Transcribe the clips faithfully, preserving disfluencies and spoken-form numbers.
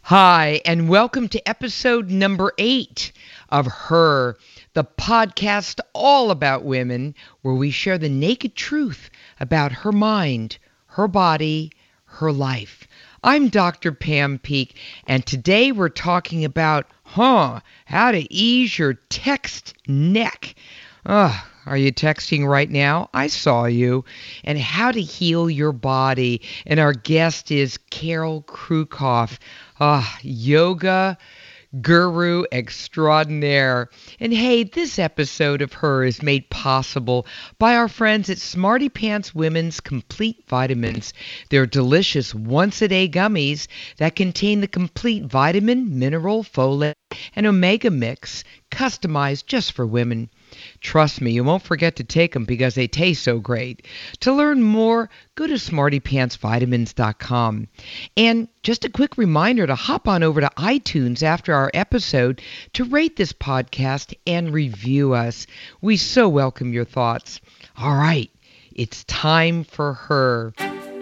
Hi, and welcome to episode number eight of Her, the podcast all about women, where we share the naked truth about her mind, her body, her life. I'm Doctor Pam Peek, and today we're talking about, huh, how to ease your text neck. Ugh. Are you texting right now? I saw you. And how to heal your body. And our guest is Carol Krukoff, ah, yoga guru extraordinaire. And hey, this episode of Her is made possible by our friends at Smarty Pants Women's Complete Vitamins. They're delicious once-a-day gummies that contain the complete vitamin, mineral, folate, and omega mix customized just for women. Trust me, you won't forget to take them because they taste so great. To learn more, go to smarty pants vitamins dot com. And just a quick reminder to hop on over to iTunes after our episode to rate this podcast and review us. We so welcome your thoughts. All right, it's time for Her.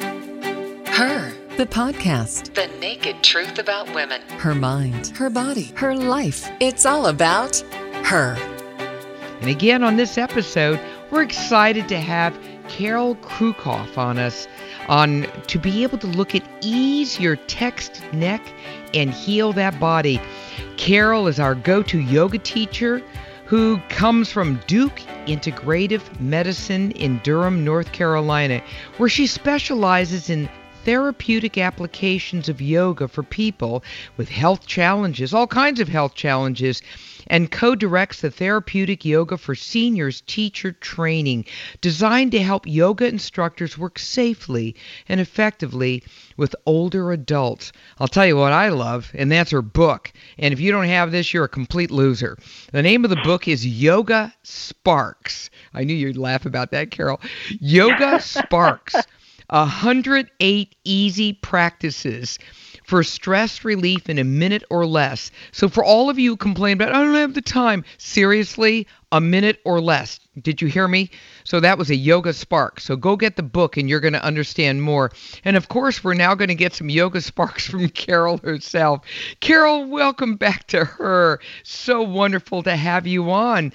Her, the podcast. The naked truth about women. Her mind, her body, her life. It's all about her. And again, on this episode, we're excited to have Carol Krukoff on us on to be able to look at ease your text neck and heal that body. Carol is our go-to yoga teacher who comes from Duke Integrative Medicine in Durham, North Carolina, where she specializes in therapeutic applications of yoga for people with health challenges, all kinds of health challenges, and co-directs the Therapeutic Yoga for Seniors teacher training designed to help yoga instructors work safely and effectively with older adults. I'll tell you what I love, and that's her book. And if you don't have this, you're a complete loser. The name of the book is Yoga Sparks. I knew you'd laugh about that, Carol. Yoga Sparks. one hundred eight easy practices for stress relief in a minute or less. So for all of you who complain about, I don't have the time, seriously, a minute or less. Did you hear me? So that was a Yoga Spark. So go get the book and you're going to understand more. And of course, we're now going to get some Yoga Sparks from Carol herself. Carol, welcome back to Her. So wonderful to have you on.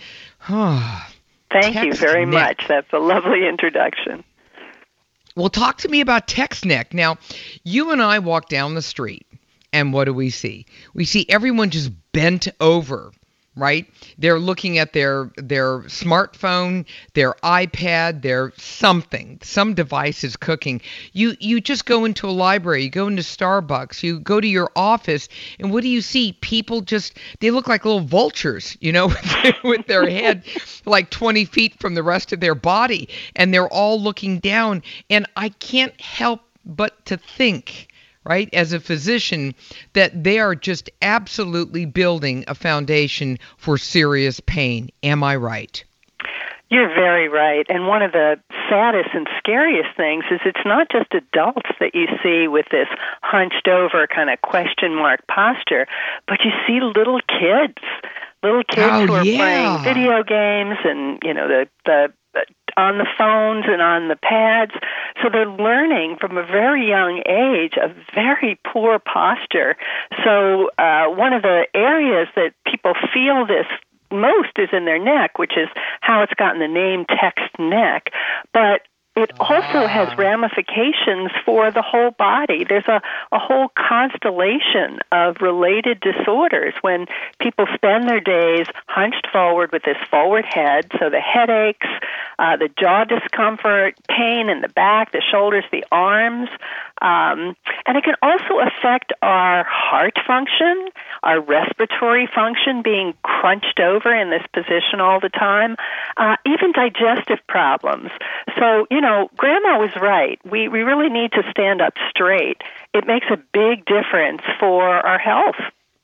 Thank you very neck. much. That's a lovely introduction. Well, talk to me about text neck. Now, you and I walk down the street, and what do we see? We see everyone just bent over, right? They're looking at their their smartphone, their iPad, their something. Some device is cooking. You you just go into a library, you go into Starbucks, you go to your office, and what do you see? People just, they look like little vultures, you know, with their head like twenty feet from the rest of their body, and they're all looking down. And I can't help but to think, right, as a physician, that they are just absolutely building a foundation for serious pain. Am I right? You're very right. And one of the saddest and scariest things is it's not just adults that you see with this hunched over kind of question mark posture, but you see little kids, little kids oh, who are yeah. playing video games and, you know, the, the on the phones and on the pads. So they're learning from a very young age a very poor posture. So uh, one of the areas that people feel this most is in their neck, which is how it's gotten the name text neck. But it also has ramifications for the whole body. There's a, a whole constellation of related disorders when people spend their days hunched forward with this forward head, so the headaches, uh, the jaw discomfort, pain in the back, the shoulders, the arms. Um, and it can also affect our heart function, our respiratory function, being crunched over in this position all the time, uh, even digestive problems. So, you know, Grandma was right. We, we really need to stand up straight. It makes a big difference for our health.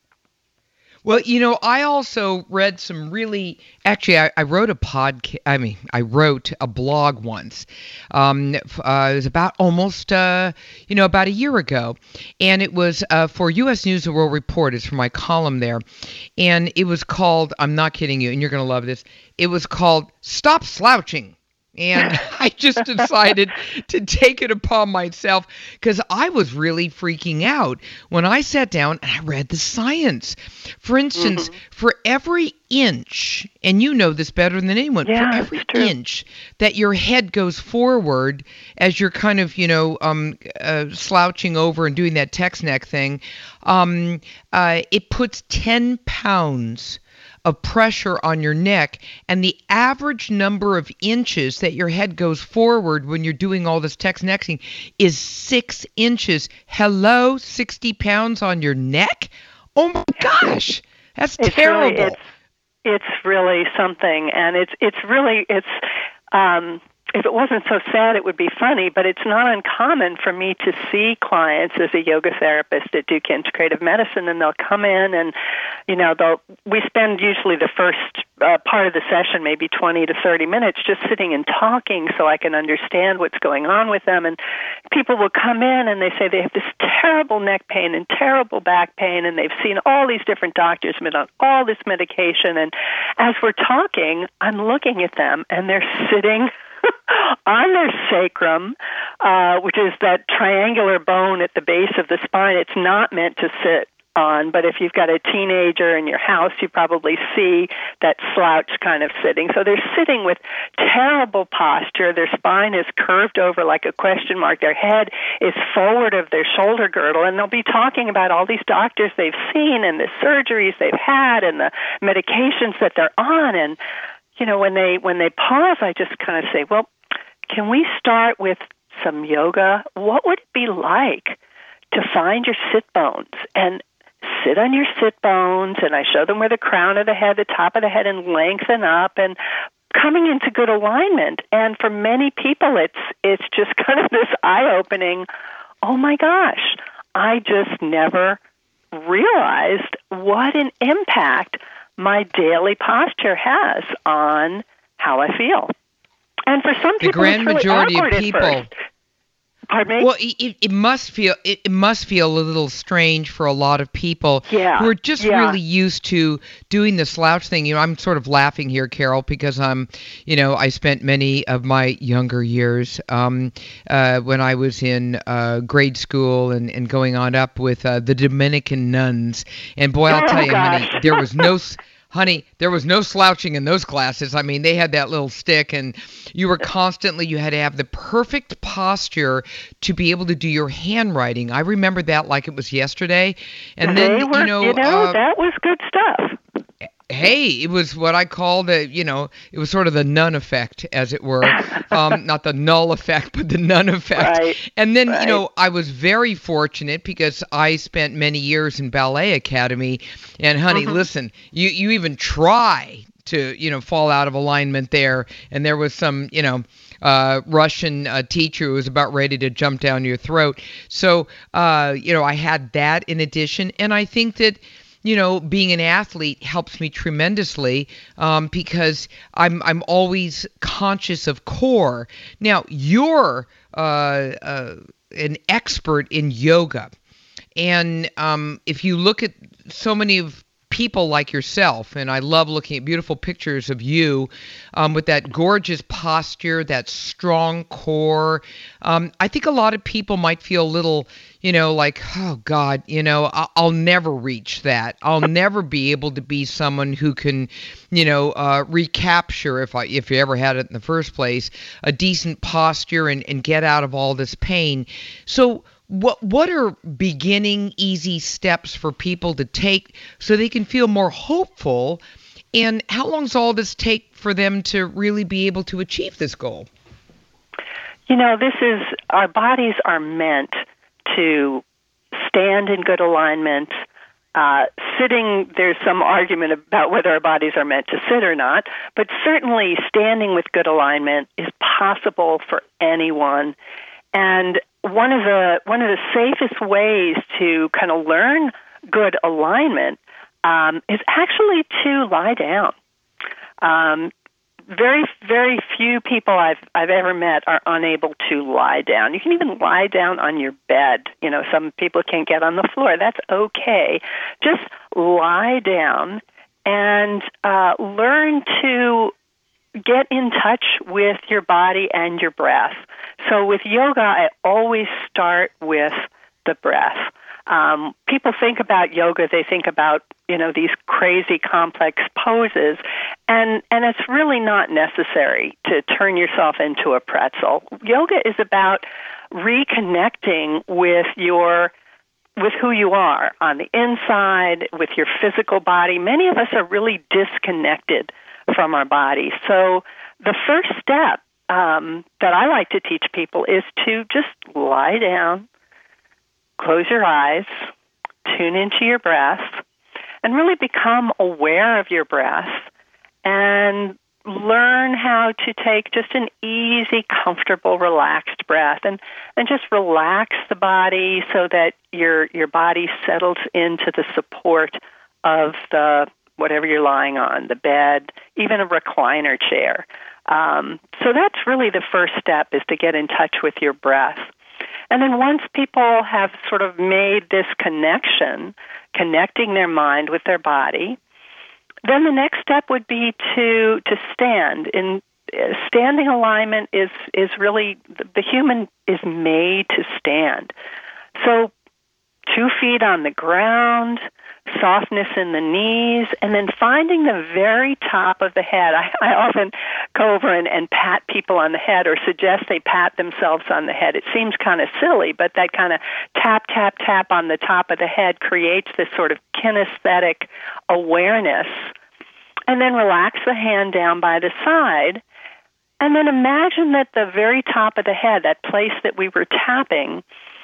Well, you know, I also read some really, actually, I, I wrote a podcast, I mean, I wrote a blog once. Um, uh, it was about almost, uh, you know, about a year ago. And it was uh, for U S News and World Report. It's for my column there. And it was called, I'm not kidding you, and you're going to love this. It was called Stop Slouching. And I just decided to take it upon myself because I was really freaking out when I sat down and I read the science. For instance, mm-hmm. for every inch, and you know this better than anyone, yeah, for every inch that your head goes forward as you're kind of, you know, um, uh, slouching over and doing that text neck thing, um, uh, it puts ten pounds of pressure on your neck, and the average number of inches that your head goes forward when you're doing all this text nexting is six inches. Hello, sixty pounds on your neck? Oh my gosh, that's it's terrible. Really, it's, it's really something, and it's it's really it's. Um, If it wasn't so sad, it would be funny, but it's not uncommon for me to see clients as a yoga therapist at Duke Integrative Medicine, and they'll come in and, you know, they'll, we spend usually the first uh, part of the session, maybe twenty to thirty minutes, just sitting and talking so I can understand what's going on with them. And people will come in and they say they have this terrible neck pain and terrible back pain, and they've seen all these different doctors, been on all this medication. And as we're talking, I'm looking at them, and they're sitting on their sacrum, uh, which is that triangular bone at the base of the spine. It's not meant to sit on, but if you've got a teenager in your house, you probably see that slouch kind of sitting. So they're sitting with terrible posture. Their spine is curved over like a question mark. Their head is forward of their shoulder girdle, and they'll be talking about all these doctors they've seen and the surgeries they've had and the medications that they're on. And you know, when they when they pause, I just kind of say, well, can we start with some yoga? What would it be like to find your sit bones and sit on your sit bones? And I show them where the crown of the head, the top of the head, and lengthen up and coming into good alignment. And for many people, it's it's just kind of this eye-opening, oh my gosh, I just never realized what an impact my daily posture has on how I feel. And for some people, the grand it's really majority awkward of people. At first. Pardon me? Well, it, it must feel it, it must feel a little strange for a lot of people yeah, who are just yeah. really used to doing the slouch thing. You know, I'm sort of laughing here, Carol, because I'm, you know, I spent many of my younger years um, uh, when I was in uh, grade school and, and going on up with uh, the Dominican nuns. And boy, I'll oh, tell you, gosh. honey, there was no. Honey, there was no slouching in those classes. I mean, they had that little stick, and you were constantly, you had to have the perfect posture to be able to do your handwriting. I remember that like it was yesterday. And they then, were, you know, you know uh, that was good stuff. Hey, it was what I call the, you know, it was sort of the nun effect, as it were. Um, not the null effect, but the nun effect. Right, and then, right. you know, I was very fortunate because I spent many years in ballet academy. And, honey, mm-hmm. listen, you, you even try to, you know, fall out of alignment there. And there was some, you know, uh, Russian uh, teacher who was about ready to jump down your throat. So, uh, you know, I had that in addition. And I think that, you know, being an athlete helps me tremendously um, because I'm I'm always conscious of core. Now, you're uh, uh, an expert in yoga, and um, if you look at so many of people like yourself, and I love looking at beautiful pictures of you um, with that gorgeous posture, that strong core. Um, I think a lot of people might feel a little, you know, like, oh God, you know, I'll, I'll never reach that. I'll never be able to be someone who can, you know, uh, recapture, if I if you ever had it in the first place, a decent posture and, and get out of all this pain. So What what are beginning easy steps for people to take so they can feel more hopeful? And how long does all this take for them to really be able to achieve this goal? You know, this is, our bodies are meant to stand in good alignment. Uh, sitting, there's some argument about whether our bodies are meant to sit or not, but certainly standing with good alignment is possible for anyone. And one of the one of the safest ways to kind of learn good alignment um, is actually to lie down. Um, very very few people I've I've ever met are unable to lie down. You can even lie down on your bed. You know, some people can't get on the floor. That's okay. Just lie down and uh, learn to get in touch with your body and your breath. So with yoga, I always start with the breath. Um, people think about yoga, they think about, you know, these crazy complex poses, and, and it's really not necessary to turn yourself into a pretzel. Yoga is about reconnecting with your with who you are on the inside, with your physical body. Many of us are really disconnected from our body. So the first step um, that I like to teach people is to just lie down, close your eyes, tune into your breath, and really become aware of your breath and learn how to take just an easy, comfortable, relaxed breath and, and just relax the body so that your your body settles into the support of the whatever you're lying on, the bed, even a recliner chair. Um, so that's really the first step, is to get in touch with your breath. And then once people have sort of made this connection, connecting their mind with their body, then the next step would be to to stand. In uh, standing alignment is is really, the, the human is made to stand. So two feet on the ground, softness in the knees, and then finding the very top of the head. I, I often go over and, and pat people on the head, or suggest they pat themselves on the head. It seems kind of silly, but that kind of tap, tap, tap on the top of the head creates this sort of kinesthetic awareness. And then relax the hand down by the side. And then imagine that the very top of the head, that place that we were tapping,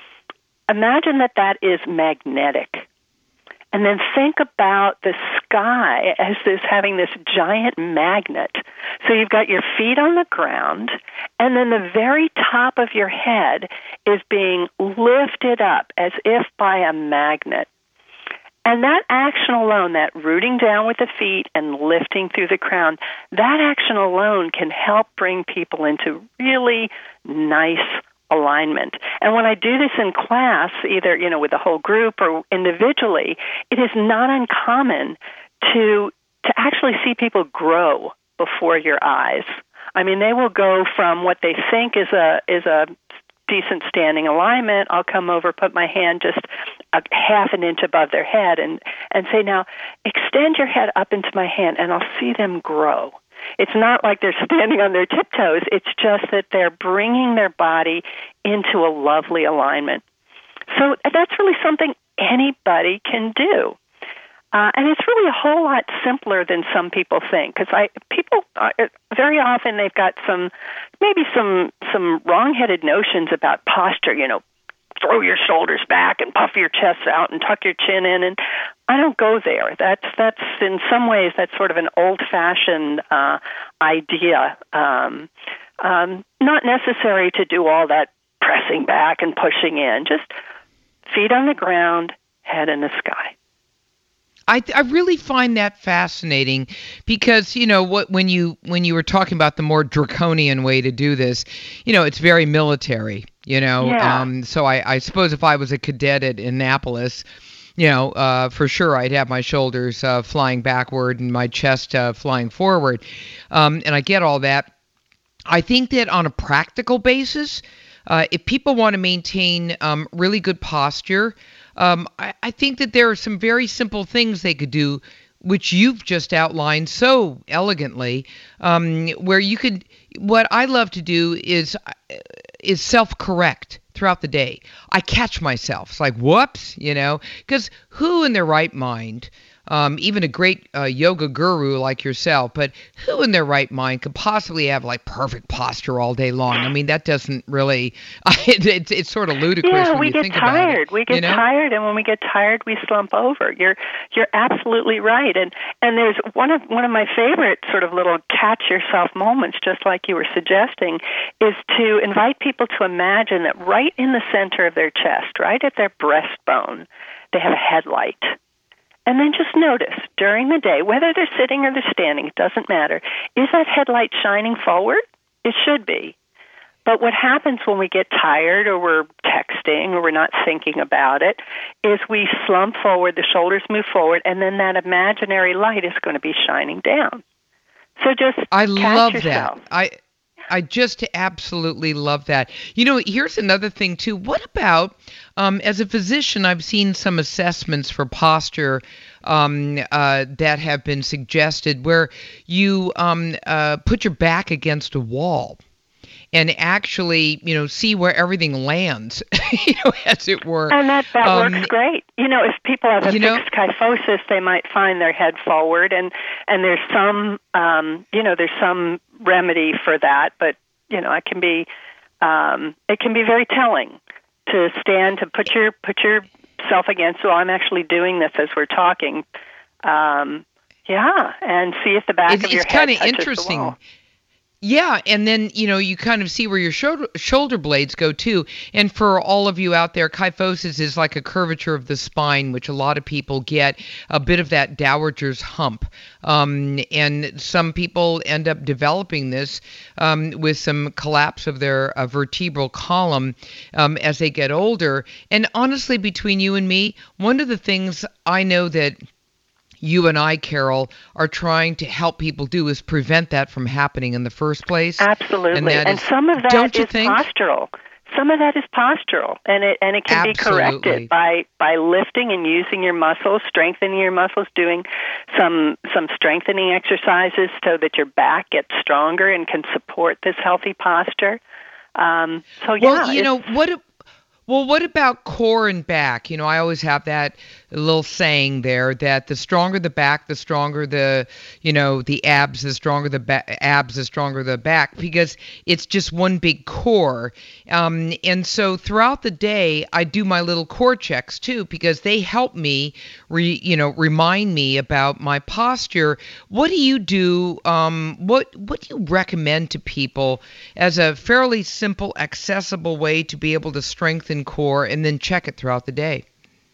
imagine that that is magnetic. And then think about the sky as this having this giant magnet. So you've got your feet on the ground, and then the very top of your head is being lifted up as if by a magnet. And that action alone, that rooting down with the feet and lifting through the crown, that action alone can help bring people into really nice alignment. And when I do this in class, either, you know, with the whole group or individually, it is not uncommon to to actually see people grow before your eyes. I mean, they will go from what they think is a is a decent standing alignment. I'll come over, put my hand just a half an inch above their head, and and say, now extend your head up into my hand, and I'll see them grow. It's not like they're standing on their tiptoes. It's just that they're bringing their body into a lovely alignment. So that's really something anybody can do. Uh, and it's really a whole lot simpler than some people think, because I people uh, very often they've got some maybe some some wrong-headed notions about posture. You know, throw your shoulders back and puff your chest out and tuck your chin in, and I don't go there. That's that's in some ways that's sort of an old-fashioned uh, idea. Um, um, not necessary to do all that pressing back and pushing in. Just feet on the ground, head in the sky. I, I really find that fascinating because, you know, what when you when you were talking about the more draconian way to do this, you know, it's very military, you know. Yeah. Um, so I, I suppose if I was a cadet at Annapolis, you know, uh, for sure I'd have my shoulders uh, flying backward and my chest uh, flying forward. Um, and I get all that. I think that on a practical basis, uh, if people want to maintain um, really good posture, Um, I, I think that there are some very simple things they could do, which you've just outlined so elegantly, um, where you could, what I love to do is, is self-correct throughout the day. I catch myself. It's like, whoops, you know, because who in their right mind, um, even a great uh, yoga guru like yourself, but who in their right mind could possibly have like perfect posture all day long? I mean, that doesn't really, it, it's it's sort of ludicrous yeah, when we you get think tired. about it. We get you know? tired, and when we get tired, we slump over. You're you're absolutely right. And and there's one of one of my favorite sort of little catch yourself moments, just like you were suggesting, is to invite people to imagine that right in the center of their chest, right at their breastbone, they have a headlight. And then just notice during the day, whether they're sitting or they're standing, it doesn't matter. Is that headlight shining forward? It should be. But what happens when we get tired or we're texting or we're not thinking about it is we slump forward, the shoulders move forward, and then that imaginary light is going to be shining down. So just I catch love yourself. that. I I just absolutely love that. You know, here's another thing too. What about, um, as a physician, I've seen some assessments for posture um, uh, that have been suggested where you um, uh, put your back against a wall and actually, you know, see where everything lands, you know, as it were. And that, that Um, works great. You know, if people have a you know- fixed kyphosis, they might find their head forward, and, and there's some, um, you know, there's some remedy for that, but, you know, it can be, um, it can be very telling to stand, to put your, put yourself against, well, I'm actually doing this as we're talking. Um, yeah, and see if the back It's, of your it's head kind of touches interesting. the wall. Yeah, and then, you know, you kind of see where your shoulder, shoulder blades go too. And for all of you out there, kyphosis is like a curvature of the spine, which a lot of people get a bit of that dowager's hump. Um, and some people end up developing this um, with some collapse of their uh, vertebral column um, as they get older. And honestly, between you and me, one of the things I know that you and I, Carol, are trying to help people do is prevent that from happening in the first place. Absolutely. And, that And is- some of that don't you is think? postural. Some of that is postural, and it and it can Absolutely. be corrected by, by lifting and using your muscles, strengthening your muscles, doing some some strengthening exercises so that your back gets stronger and can support this healthy posture. Um, so yeah, Well, you know, it's- what Well, what about core and back? You know, I always have that little saying there that the stronger the back, the stronger the, you know, the abs, the stronger the ba- abs, the stronger the back, because it's just one big core. Um, and so throughout the day, I do my little core checks too, because they help me, re, you know, remind me about my posture. What do you do? Um, what what do you recommend to people as a fairly simple, accessible way to be able to strengthen core and then check it throughout the day?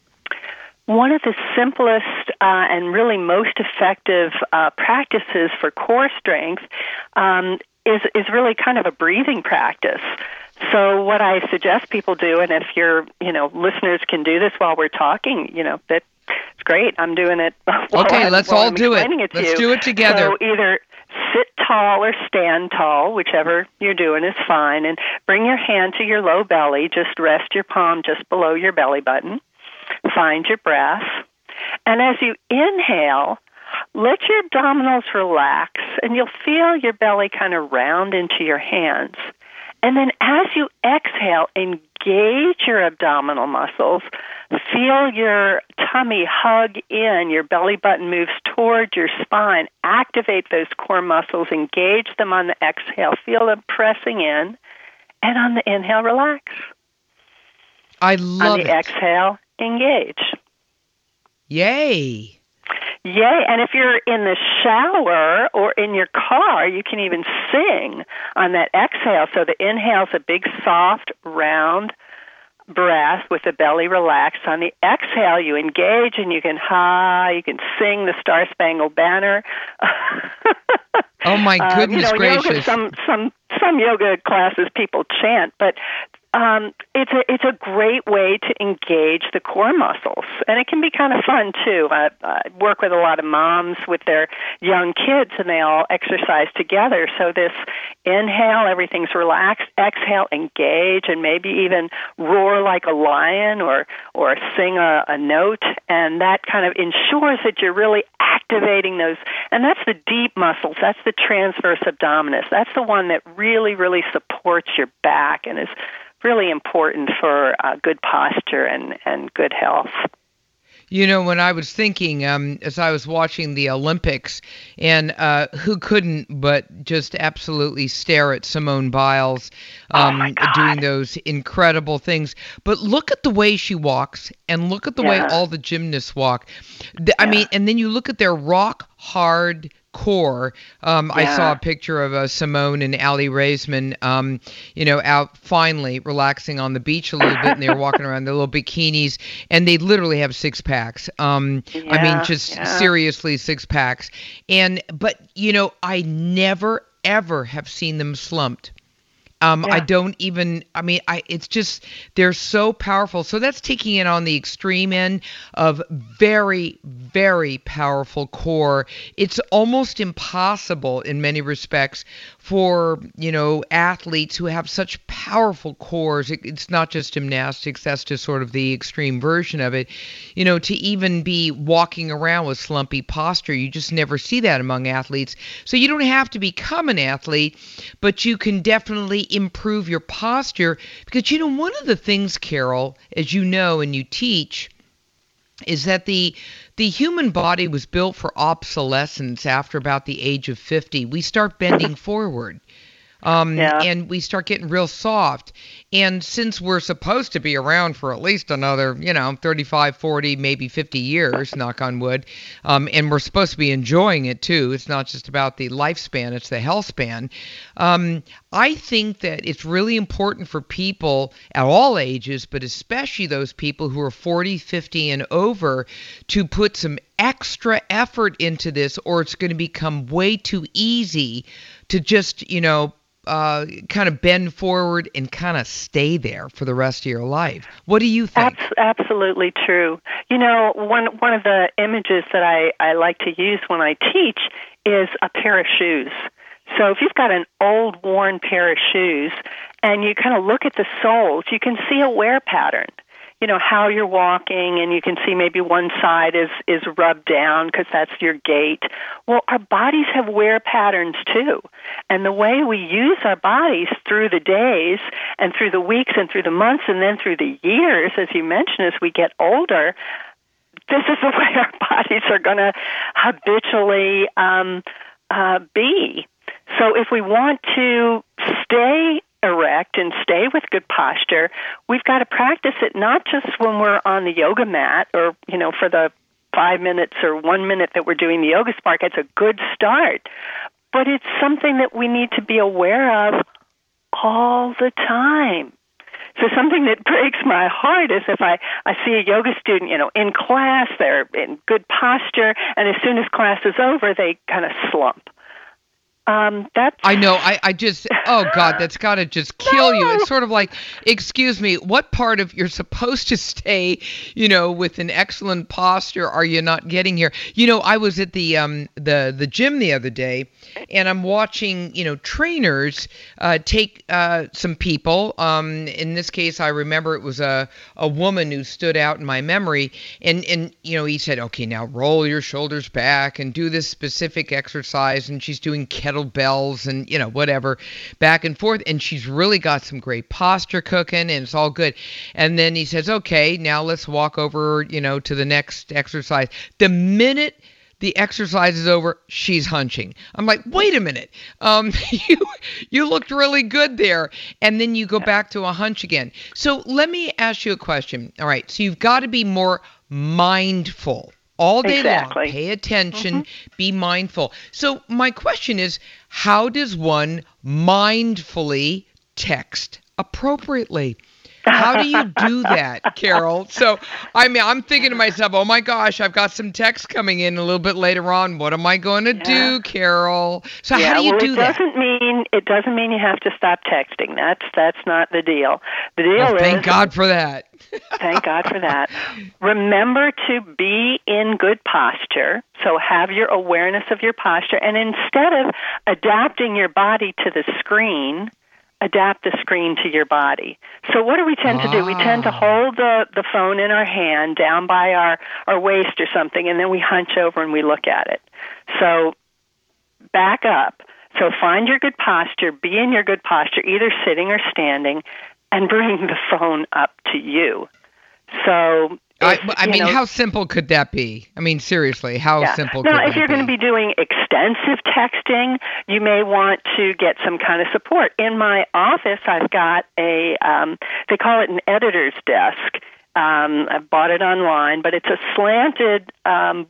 One of the simplest uh, and really most effective uh, practices for core strength um, is is really kind of a breathing practice. So what I suggest people do, and if your you know listeners can do this while we're talking, you know that it's great. I'm doing it. While Okay, I'm, let's while all I'm do it. explaining it to Let's you. do it together. So either sit tall or stand tall, whichever you're doing is fine, and bring your hand to your low belly. Just rest your palm just below your belly button. Find your breath. And as you inhale, let your abdominals relax, and you'll feel your belly kind of round into your hands. And then as you exhale, engage your abdominal muscles. Feel your tummy hug in. Your belly button moves toward your spine. Activate those core muscles. Engage them on the exhale. Feel them pressing in. And on the inhale, relax. I love on the it. exhale, engage. Yay. Yay. And if you're in the shower or in your car, you can even sing on that exhale. So the inhale's a big, soft, round breath with the belly relaxed. On the exhale, you engage and you can ha, you can sing the Star Spangled Banner. Oh, my goodness um, you know, gracious. Yoga, some, some, some yoga classes people chant, but Um, it's a it's a great way to engage the core muscles, and it can be kind of fun too. I, I work with a lot of moms with their young kids, and they all exercise together. So this inhale, everything's relaxed. Exhale, engage, and maybe even roar like a lion, or or sing a, a note, and that kind of ensures that you're really activating those. And that's the deep muscles. That's the transverse abdominis. That's the one that really, really supports your back and is really important for uh, good posture and, and good health. You know, when I was thinking, um, as I was watching the Olympics, and uh, who couldn't but just absolutely stare at Simone Biles um, oh doing those incredible things. But look at the way she walks, and look at the yeah. way all the gymnasts walk. The, I yeah. mean, and then you look at their rock hard core. Um, yeah. I saw a picture of uh, Simone and Aly Raisman, um, you know, out finally relaxing on the beach a little bit, and they were walking around in their little bikinis, and they literally have six packs. Um, yeah, I mean, just yeah. seriously six packs. And but you know, I never ever have seen them slumped. Um, yeah. I don't even, I mean, I, it's just, they're so powerful. So that's taking it on the extreme end of very, very powerful core. It's almost impossible in many respects for, you know, athletes who have such powerful cores. It, it's not just gymnastics. That's just sort of the extreme version of it. You know, to even be walking around with slumpy posture, you just never see that among athletes. So you don't have to become an athlete, but you can definitely improve your posture because, you know, one of the things, Carol, as you know and you teach, is that the the human body was built for obsolescence after about the age of fifty. We start bending forward. Um, yeah. And we start getting real soft. And since we're supposed to be around for at least another, you know, thirty-five, forty, maybe fifty years, knock on wood, um, and we're supposed to be enjoying it too. It's not just about the lifespan, it's the health span. Um, I think that it's really important for people at all ages, but especially those people who are forty, fifty and over, to put some extra effort into this, or it's going to become way too easy to just, you know, Uh, kind of bend forward and kind of stay there for the rest of your life. What do you think? Abs- absolutely true. You know, one one of the images that I, I like to use when I teach is a pair of shoes. So if you've got an old, worn pair of shoes and you kind of look at the soles, you can see a wear pattern. You know, how you're walking, and you can see maybe one side is, is rubbed down because that's your gait. Well, our bodies have wear patterns too. And the way we use our bodies through the days and through the weeks and through the months and then through the years, as you mentioned, as we get older, this is the way our bodies are going to habitually um, uh, be. So if we want to stay erect and stay with good posture, we've got to practice it not just when we're on the yoga mat or, you know, for the five minutes or one minute that we're doing the yoga spark. It's a good start, but it's something that we need to be aware of all the time. So something that breaks my heart is if I, I see a yoga student, you know, in class, they're in good posture, and as soon as class is over, they kind of slump. Um, that's... I know. I, I just, oh, God, that's got to just kill no. you. It's sort of like, excuse me, what part of you're supposed to stay, you know, with an excellent posture are you not getting here? You know, I was at the um the, the gym the other day, and I'm watching, you know, trainers uh, take uh, some people. Um, in this case, I remember it was a, a woman who stood out in my memory. And, and, you know, he said, okay, now roll your shoulders back and do this specific exercise. And she's doing kettlebells and, you know, whatever, back and forth. And she's really got some great posture cooking, and it's all good. And then he says, okay, now let's walk over, you know, to the next exercise. The minute the exercise is over, she's hunching. I'm like, wait a minute. Um, you you looked really good there. And then you go back to a hunch again. So let me ask you a question. All right. So you've got to be more mindful all day exactly. long. Pay attention. Mm-hmm. Be mindful. So my question is, how does one mindfully text appropriately? How do you do that, Carol? So, I mean, I'm thinking to myself, oh my gosh, I've got some text coming in a little bit later on. What am I going to yeah. do, Carol? So yeah, how do you well, do it that? Doesn't mean, it doesn't mean you have to stop texting. That's that's not the deal. The deal oh, is... Thank God for that. Thank God for that. Remember to be in good posture. So have your awareness of your posture. And instead of adapting your body to the screen, adapt the screen to your body. So what do we tend ah. to do? We tend to hold the, the phone in our hand down by our, our waist or something, and then we hunch over and we look at it. So back up. So find your good posture, be in your good posture, either sitting or standing, and bring the phone up to you. So... If, I, I mean, know, how simple could that be? I mean, seriously, how yeah. simple now, could that be? Now, if you're going to be doing extensive texting, you may want to get some kind of support. In my office, I've got a, um, they call it an editor's desk. Um, I bought it online, but it's a slanted um,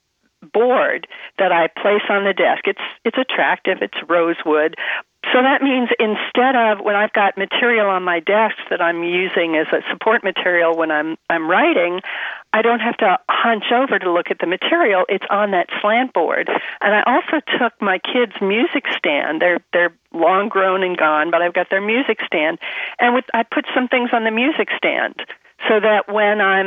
board that I place on the desk. It's it's attractive. It's rosewood. So that means instead of when I've got material on my desk that I'm using as a support material when I'm I'm writing, I don't have to hunch over to look at the material. It's on that slant board. And I also took my kids' music stand. They're they're long grown and gone, but I've got their music stand. And with I put some things on the music stand so that when I'm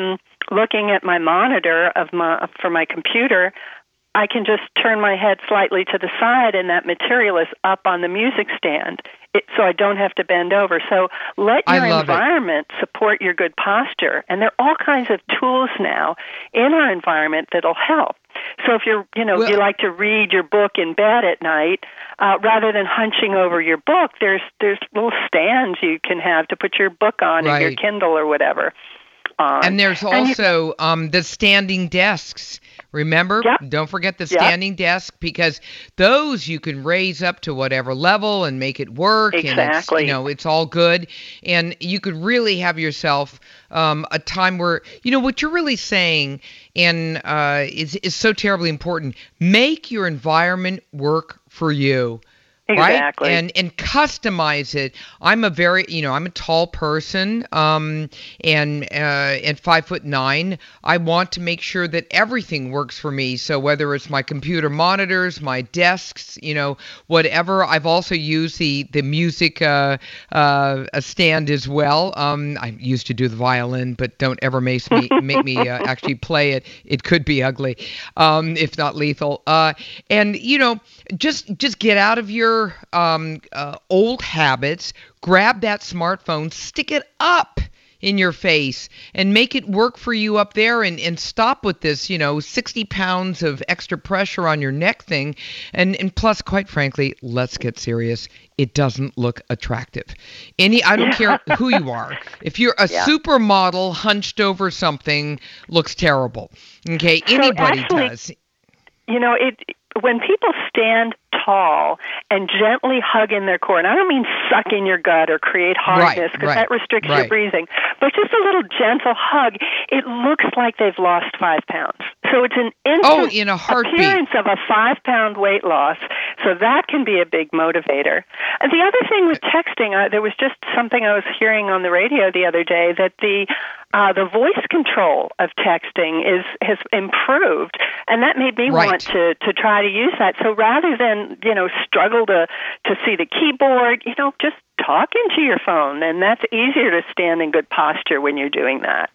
looking at my monitor of my for my computer, I can just turn my head slightly to the side, and that material is up on the music stand, it, so I don't have to bend over. So let your environment it. support your good posture. And there are all kinds of tools now in our environment that'll help. So if you're, you know, well, you like to read your book in bed at night, uh, rather than hunching over your book, there's there's little stands you can have to put your book on right. in your Kindle or whatever. On. And there's also and you, um, the standing desks. Remember, yep. don't forget the standing yep. desk, because those you can raise up to whatever level and make it work. Exactly. And it's, you know, it's all good. And you could really have yourself um, a time where, you know, what you're really saying and uh, is, is so terribly important. Make your environment work for you. Exactly. Right? And and customize it. I'm a very, you know, I'm a tall person, um, and uh, and five foot nine. I want to make sure that everything works for me. So whether it's my computer monitors, my desks, you know, whatever. I've also used the the music uh, uh, a stand as well. Um, I used to do the violin, but don't ever make me make me uh, actually play it. It could be ugly, um, if not lethal. Uh, and you know, just just get out of your Um, uh, old habits, grab that smartphone, stick it up in your face and make it work for you up there, and, and stop with this, you know, sixty pounds of extra pressure on your neck thing. And, and plus, quite frankly, let's get serious. It doesn't look attractive. Any, I don't care who you are. If you're a yeah. supermodel hunched over something, looks terrible. Okay, anybody so actually, does. You know, it when people stand tall and gently hug in their core, and I don't mean suck in your gut or create hardness, because right, right, that restricts right. your breathing, but just a little gentle hug, it looks like they've lost five pounds. So it's an instant oh, in a heartbeat. appearance of a five-pound weight loss, so that can be a big motivator. And the other thing with texting, uh, there was just something I was hearing on the radio the other day, that the uh, the voice control of texting is has improved, and that made me right. want to, to try to use that. So rather than, you know, struggle to, to see the keyboard, you know, just talk into your phone, and that's easier to stand in good posture when you're doing that.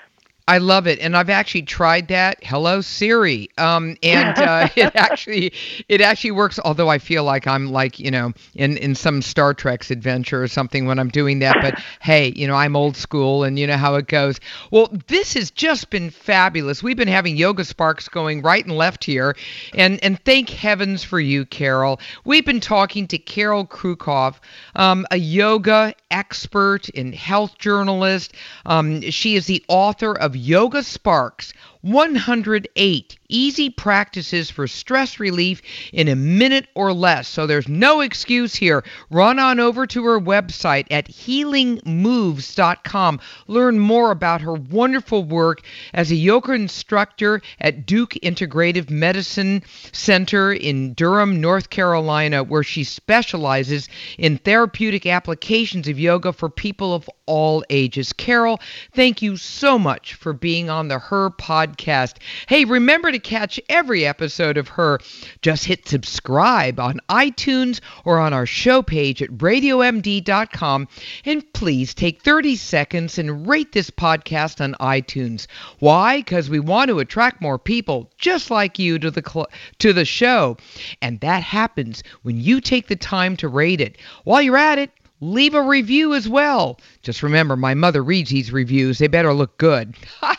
I love it, and I've actually tried that. Hello, Siri, um, and uh, it actually it actually works. Although I feel like I'm like you know in, in some Star Trek's adventure or something when I'm doing that. But hey, you know I'm old school, and you know how it goes. Well, this has just been fabulous. We've been having Yoga Sparks going right and left here, and and thank heavens for you, Carol. We've been talking to Carol Krukoff, um, a yoga expert and health journalist. Um, she is the author of Yoga Sparks, one hundred eight Easy Practices for Stress Relief in a Minute or Less. So there's no excuse here. Run on over to her website at healing moves dot com. Learn more about her wonderful work as a yoga instructor at Duke Integrative Medicine Center in Durham, North Carolina, where she specializes in therapeutic applications of yoga for people of all ages. Carol, thank you so much for being on the Her Podcast. Hey, remember to catch every episode of Her. Just hit subscribe on iTunes or on our show page at radio m d dot com, and please take thirty seconds and rate this podcast on iTunes. Why? Because we want to attract more people just like you to the cl- to the show, and that happens when you take the time to rate it. While you're at it, leave a review as well. Just remember, my mother reads these reviews. They better look good.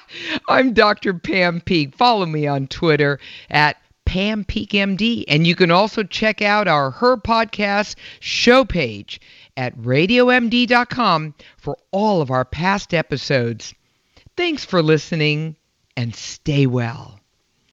I'm Doctor Pam Peeke. Follow me on Twitter at Pam Peeke M D. And you can also check out our Her Podcast show page at radio m d dot com for all of our past episodes. Thanks for listening, and stay well.